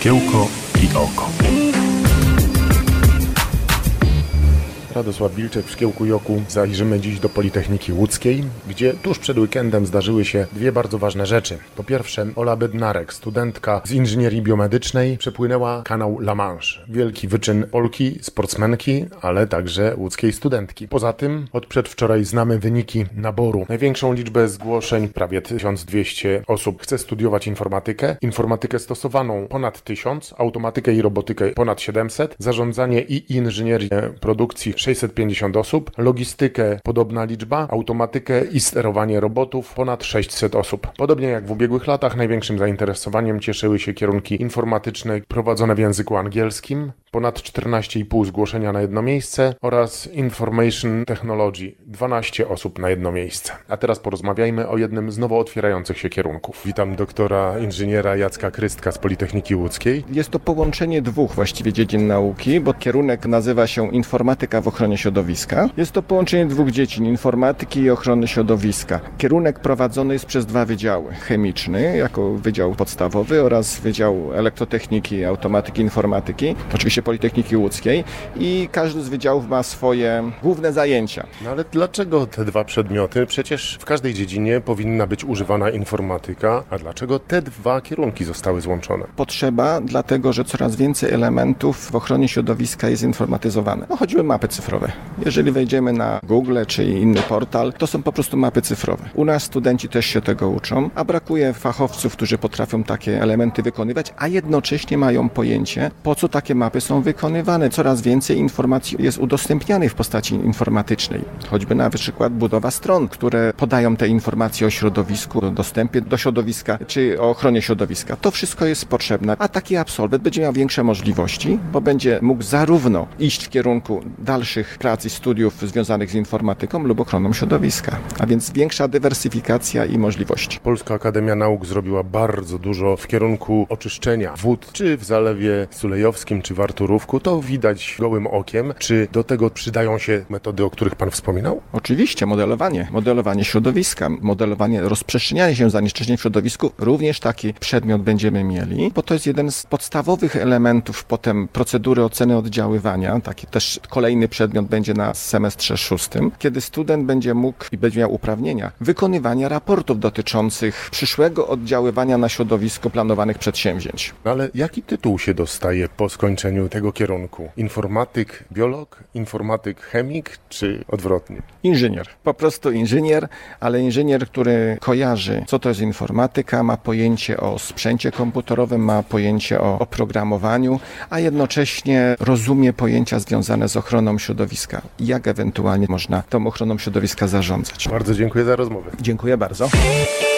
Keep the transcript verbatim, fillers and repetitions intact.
Szkiełko i oko. Radosław Wilczek w Szkiełku i Oku. Zajrzymy dziś do Politechniki Łódzkiej, gdzie tuż przed weekendem zdarzyły się dwie bardzo ważne rzeczy. Po pierwsze, Ola Bednarek, studentka z inżynierii biomedycznej, przepłynęła kanał La Manche. Wielki wyczyn Polki, sportsmenki, ale także łódzkiej studentki. Poza tym od przedwczoraj znamy wyniki naboru. Największą liczbę zgłoszeń, prawie tysiąc dwieście osób, chce studiować informatykę. Informatykę stosowaną ponad tysiąc, automatykę i robotykę ponad siedemset, zarządzanie i inżynierię produkcji sześćset pięćdziesiąt osób, logistykę podobna liczba, automatykę i sterowanie robotów ponad sześćset osób. Podobnie jak w ubiegłych latach największym zainteresowaniem cieszyły się kierunki informatyczne prowadzone w języku angielskim, ponad czternaście i pół zgłoszenia na jedno miejsce oraz Information Technology, dwanaście osób na jedno miejsce. A teraz porozmawiajmy o jednym z nowo otwierających się kierunków. Witam doktora inżyniera Jacka Krystka z Politechniki Łódzkiej. Jest to połączenie dwóch właściwie dziedzin nauki, bo kierunek nazywa się Informatyka w ochronie środowiska. Jest to połączenie dwóch dziedzin, informatyki i ochrony środowiska. Kierunek prowadzony jest przez dwa wydziały. Chemiczny, jako wydział podstawowy, oraz Wydział Elektrotechniki, Automatyki, Informatyki, oczywiście Politechniki Łódzkiej, i każdy z wydziałów ma swoje główne zajęcia. No ale dlaczego te dwa przedmioty? Przecież w każdej dziedzinie powinna być używana informatyka, a dlaczego te dwa kierunki zostały złączone? Potrzeba, dlatego że coraz więcej elementów w ochronie środowiska jest informatyzowane. No, choćby mapy cyfrowe. Jeżeli wejdziemy na Google czy inny portal, to są po prostu mapy cyfrowe. U nas studenci też się tego uczą, a brakuje fachowców, którzy potrafią takie elementy wykonywać, a jednocześnie mają pojęcie, po co takie mapy są wykonywane. Coraz więcej informacji jest udostępnianych w postaci informatycznej. Choćby na przykład budowa stron, które podają te informacje o środowisku, o dostępie do środowiska, czy o ochronie środowiska. To wszystko jest potrzebne, a taki absolwent będzie miał większe możliwości, bo będzie mógł zarówno iść w kierunku dalszych prac i studiów związanych z informatyką lub ochroną środowiska, a więc większa dywersyfikacja i możliwości. Polska Akademia Nauk zrobiła bardzo dużo w kierunku oczyszczenia wód, czy w Zalewie Sulejowskim, czy w Arturówku. To widać gołym okiem. Czy do tego przydają się metody, o których Pan wspominał? Oczywiście, modelowanie. Modelowanie środowiska, modelowanie rozprzestrzeniania się zanieczyszczeń w środowisku. Również taki przedmiot będziemy mieli, bo to jest jeden z podstawowych elementów potem procedury oceny oddziaływania. Taki też kolejny przedmiot będzie na semestrze szóstym, kiedy student będzie mógł i będzie miał uprawnienia wykonywania raportów dotyczących przyszłego oddziaływania na środowisko planowanych przedsięwzięć. No ale jaki tytuł się dostaje po skończeniu tego kierunku? Informatyk, biolog, informatyk, chemik, czy odwrotnie? Inżynier. Po prostu inżynier, ale inżynier, który kojarzy, co to jest informatyka, ma pojęcie o sprzęcie komputerowym, ma pojęcie o oprogramowaniu, a jednocześnie rozumie pojęcia związane z ochroną środowiska. Jak ewentualnie można tą ochroną środowiska zarządzać. Bardzo dziękuję za rozmowę. Dziękuję bardzo.